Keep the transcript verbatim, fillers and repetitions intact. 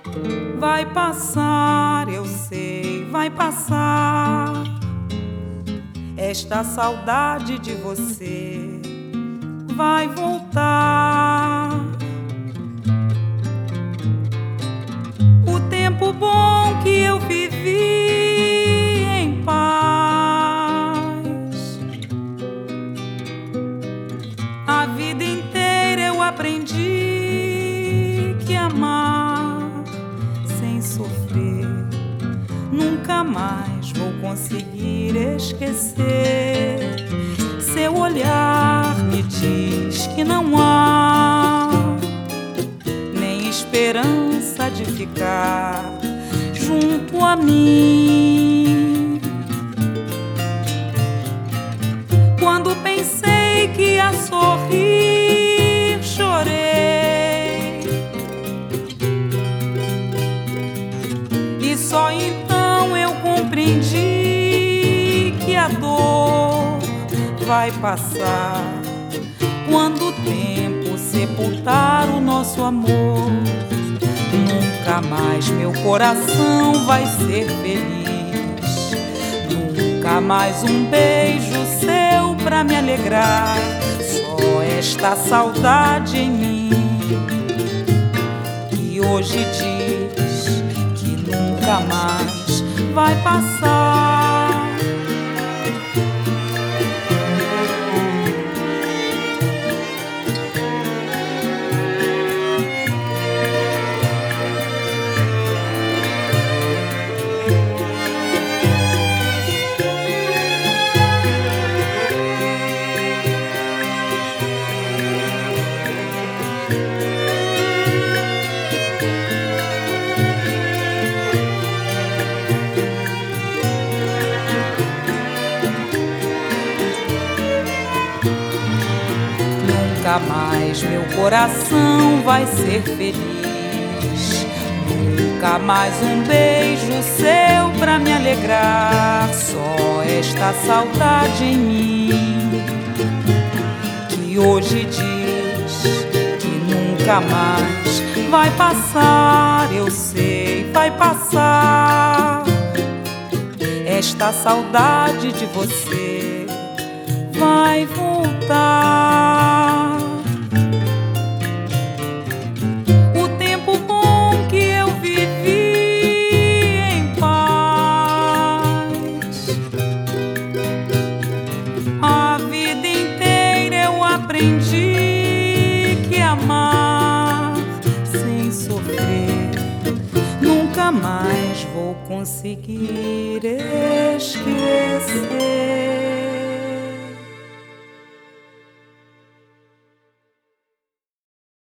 Vai passar, eu sei, vai passar. Esta saudade de você vai voltar. O tempo bom que eu vivi em paz, a vida inteira eu aprendi que amar sem sofrer nunca mais vou conseguir esquecer. Seu olhar me diz que não há nem esperança de ficar junto a mim. Quando pensei que ia sorrir, chorei, e só então eu compreendi que a dor vai passar quando o tempo sepultar o nosso amor. Nunca mais meu coração vai ser feliz, nunca mais um beijo seu pra me alegrar. Só esta saudade em mim que hoje diz que nunca mais vai passar. Nunca mais meu coração vai ser feliz, nunca mais um beijo seu pra me alegrar. Só esta saudade em mim que hoje diz que nunca mais vai passar. Eu sei, vai passar. Esta saudade de você vai voltar. O tempo bom que eu vivi em paz, a vida inteira eu aprendi que amar sem sofrer nunca mais vou conseguir esquecer.